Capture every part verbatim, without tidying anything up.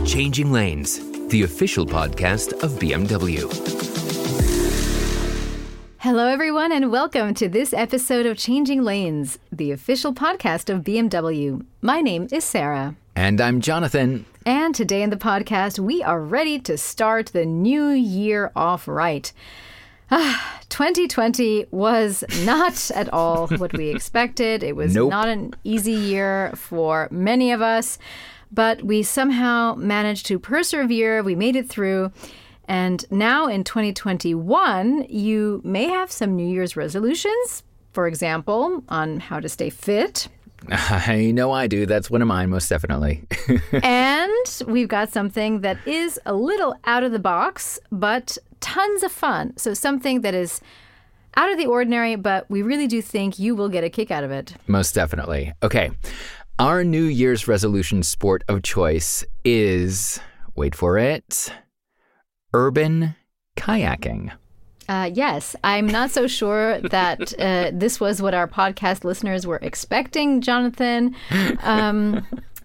Changing Lanes, the official podcast of B M W. Hello, everyone, and welcome to this episode of Changing Lanes, the official podcast of B M W. My name is Sarah. And I'm Jonathan. And today in the podcast, we are ready to start the new year off right. Ah, twenty twenty was not at all what we expected. It was Nope. not an easy year for many of us, but we somehow managed to persevere. We made it through. And now in twenty twenty-one, you may have some New Year's resolutions, for example, on how to stay fit. I know I do. That's one of mine, most definitely. And we've got something that is a little out of the box, but tons of fun. So something that is out of the ordinary, but we really do think you will get a kick out of it. Most definitely. Okay. Our New Year's resolution sport of choice is, wait for it, urban kayaking. Uh, yes, I'm not so sure that uh, this was what our podcast listeners were expecting, Jonathan. Um,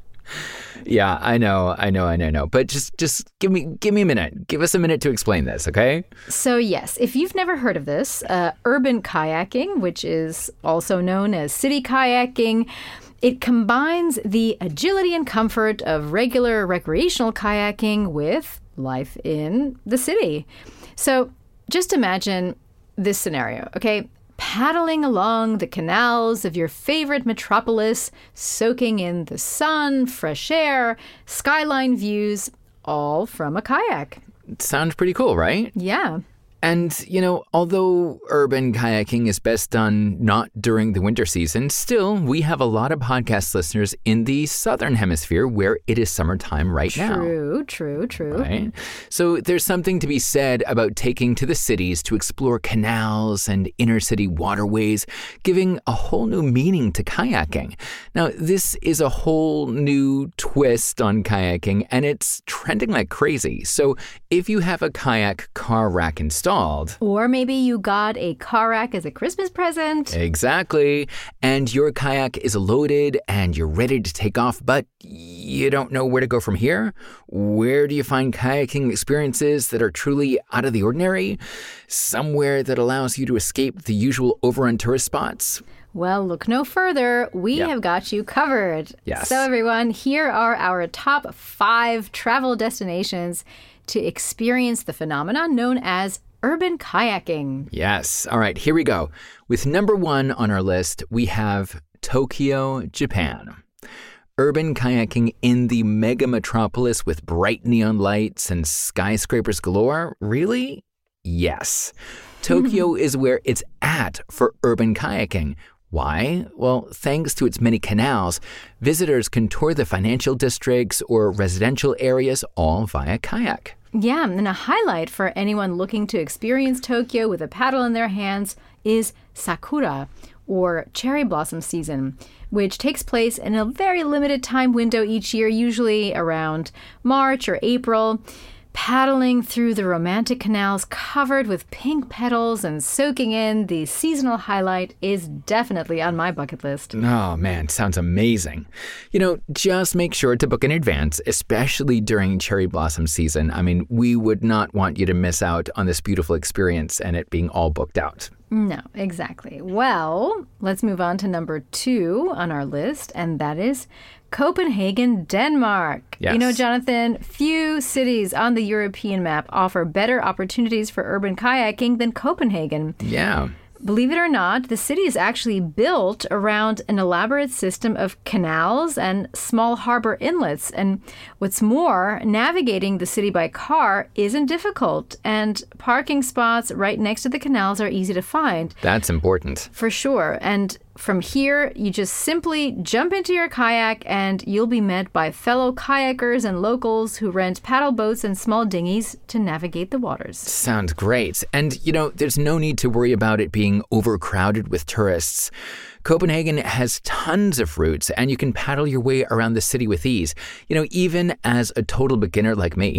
Yeah, I know, I know, I know, I know. But just, just give me, give me a minute. Give us a minute to explain this, okay? so yes, if you've never heard of this, uh, urban kayaking, which is also known as city kayaking, it combines the agility and comfort of regular recreational kayaking with life in the city. So just imagine this scenario, okay? Paddling along the canals of your favorite metropolis, soaking in the sun, fresh air, skyline views, all from a kayak. Sounds pretty cool, right? Yeah. And, you know, although urban kayaking is best done not during the winter season, still, we have a lot of podcast listeners in the southern hemisphere where it is summertime right now. True, true, true. Right? So there's something to be said about taking to the cities to explore canals and inner city waterways, giving a whole new meaning to kayaking. Now, this is a whole new twist on kayaking, and it's trending like crazy. So if you have a kayak car rack installed, Or maybe you got a car rack as a Christmas present. exactly, and your kayak is loaded and you're ready to take off, but you don't know where to go from here? Where do you find kayaking experiences that are truly out of the ordinary? Somewhere that allows you to escape the usual overrun tourist spots? Well, look no further. We Yeah. have got you covered. Yes. So everyone, here are our top five travel destinations to experience the phenomenon known as urban kayaking. Yes. All right, here we go. With number one on our list, we have Tokyo, Japan. Urban kayaking in the mega metropolis with bright neon lights and skyscrapers galore? Really? Yes. Tokyo is where it's at for urban kayaking. Why? Well, thanks to its many canals, visitors can tour the financial districts or residential areas all via kayak. Yeah, and a highlight for anyone looking to experience Tokyo with a paddle in their hands is Sakura, or cherry blossom season, which takes place in a very limited time window each year, usually around March or April. Paddling through the romantic canals covered with pink petals and soaking in the seasonal highlight is definitely on my bucket list. Oh man, sounds amazing. You know, just make sure to book in advance, especially during cherry blossom season. I mean, we would not want you to miss out on this beautiful experience and it being all booked out. No, exactly. Well, let's move on to number two on our list, and that is Copenhagen, Denmark. Yes. You know, Jonathan, few cities on the European map offer better opportunities for urban kayaking than Copenhagen. Yeah. Believe it or not, the city is actually built around an elaborate system of canals and small harbor inlets. And what's more, navigating the city by car isn't difficult, and parking spots right next to the canals are easy to find. That's important. For sure. And from here, you just simply jump into your kayak and you'll be met by fellow kayakers and locals who rent paddle boats and small dinghies to navigate the waters. Sounds great. And, you know, there's no need to worry about it being overcrowded with tourists. Copenhagen has tons of routes, and you can paddle your way around the city with ease. You know, even as a total beginner like me.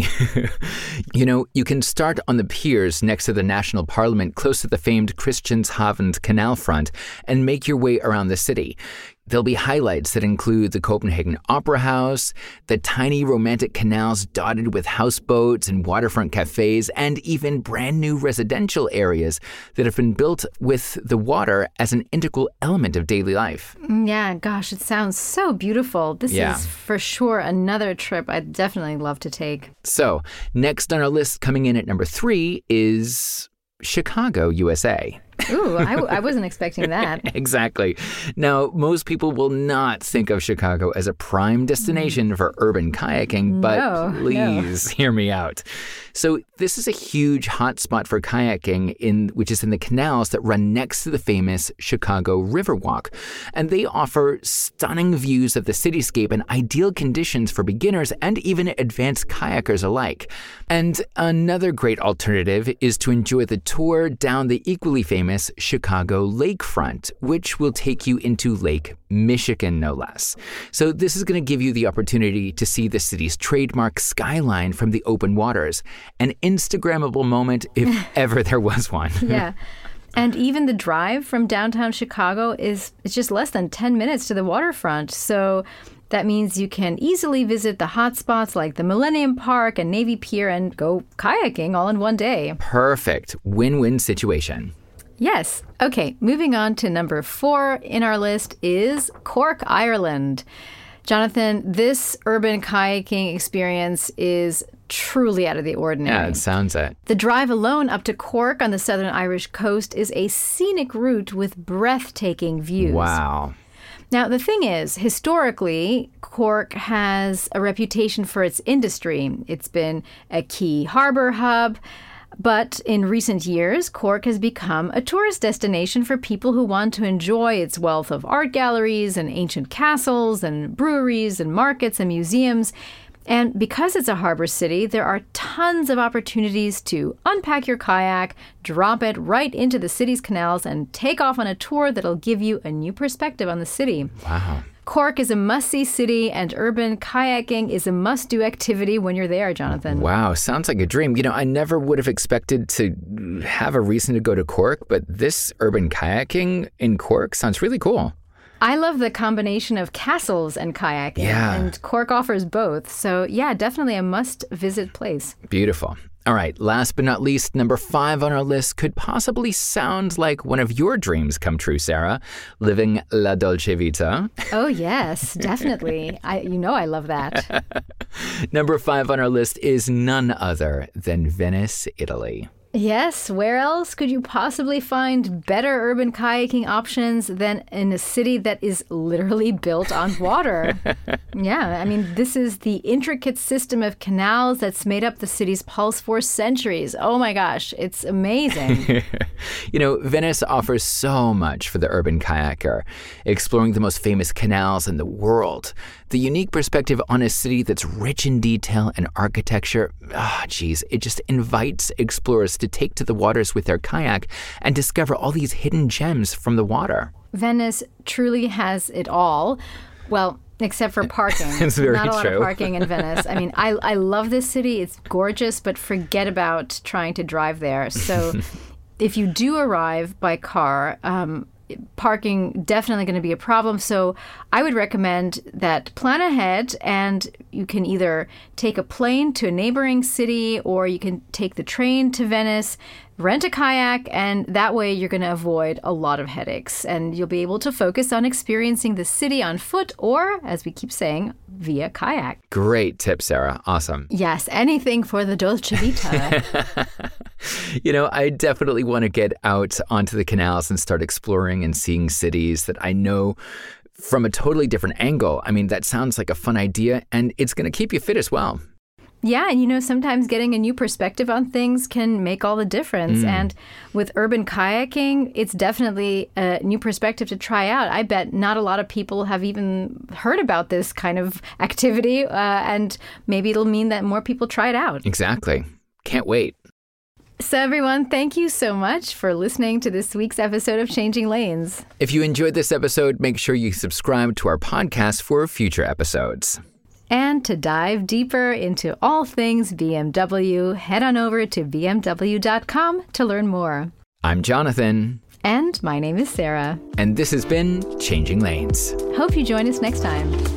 You know, you can start on the piers next to the National Parliament, close to the famed Christianshavn Canal front, and make your way around the city. There'll be highlights that include the Copenhagen Opera House, the tiny romantic canals dotted with houseboats and waterfront cafes, and even brand new residential areas that have been built with the water as an integral element of daily life. Yeah, gosh, it sounds so beautiful. This Yeah. is for sure another trip I'd definitely love to take. So, next on our list, coming in at number three, is Chicago, U S A. Ooh, I, I wasn't expecting that. Exactly. Now, most people will not think of Chicago as a prime destination for urban kayaking, but No, please hear me out. So this is a huge hotspot for kayaking, in which is in the canals that run next to the famous Chicago Riverwalk. And they offer stunning views of the cityscape and ideal conditions for beginners and even advanced kayakers alike. And another great alternative is to enjoy the tour down the equally famous Chicago lakefront, which will take you into Lake Michigan, no less. So this is going to give you the opportunity to see the city's trademark skyline from the open waters, an Instagrammable moment if ever there was one. Yeah. And even the drive from downtown Chicago is it's just less than ten minutes to the waterfront. So that means you can easily visit the hot spots like the Millennium Park and Navy Pier and go kayaking all in one day. Perfect. Win-win situation. Yes. Okay, moving on to number four in our list is Cork, Ireland. Jonathan, this urban kayaking experience is truly out of the ordinary. Yeah, it sounds it. The drive alone up to Cork on the southern Irish coast is a scenic route with breathtaking views. Wow. Now, the thing is, historically, Cork has a reputation for its industry. It's been a key harbor hub. But in recent years, Cork has become a tourist destination for people who want to enjoy its wealth of art galleries and ancient castles and breweries and markets and museums. And because it's a harbor city, there are tons of opportunities to unpack your kayak, drop it right into the city's canals, and take off on a tour that'll give you a new perspective on the city. Wow. Cork is a must-see city, and urban kayaking is a must-do activity when you're there, Jonathan. Wow, sounds like a dream. You know, I never would have expected to have a reason to go to Cork, but this urban kayaking in Cork sounds really cool. I love the combination of castles and kayaking, Yeah. and Cork offers both. So, yeah, definitely a must-visit place. Beautiful. All right, last but not least, number five on our list could possibly sound like one of your dreams come true, Sarah, living La Dolce Vita. Oh, yes, definitely. I, you know I love that. Number five on our list is none other than Venice, Italy. Yes, where else could you possibly find better urban kayaking options than in a city that is literally built on water? Yeah, I mean, this is the intricate system of canals that's made up the city's pulse for centuries. Oh my gosh, it's amazing. You know, Venice offers so much for the urban kayaker, exploring the most famous canals in the world. The unique perspective on a city that's rich in detail and architecture, ah, oh, geez, it just invites explorers to take to the waters with their kayak and discover all these hidden gems from the water. Venice truly has it all. Well, except for parking. It's very Not a lot true. of parking in Venice. I mean, I, I love this city. It's gorgeous, but forget about trying to drive there. So if you do arrive by car, um, parking definitely going to be a problem. So I would recommend that plan ahead, and you can either take a plane to a neighboring city or you can take the train to Venice, rent a kayak, and that way you're going to avoid a lot of headaches and you'll be able to focus on experiencing the city on foot or, as we keep saying, via kayak. Great tip, Sarah. Awesome. Yes, anything for the Dolce Vita. You know, I definitely want to get out onto the canals and start exploring and seeing cities that I know from a totally different angle. I mean, that sounds like a fun idea, and it's going to keep you fit as well. Yeah, and you know, sometimes getting a new perspective on things can make all the difference. Mm. And with urban kayaking, it's definitely a new perspective to try out. I bet not a lot of people have even heard about this kind of activity, uh, and maybe it'll mean that more people try it out. Exactly. Can't wait. So everyone, thank you so much for listening to this week's episode of Changing Lanes. If you enjoyed this episode, make sure you subscribe to our podcast for future episodes. And to dive deeper into all things B M W, head on over to b m w dot com to learn more. I'm Jonathan. And my name is Sarah. And this has been Changing Lanes. Hope you join us next time.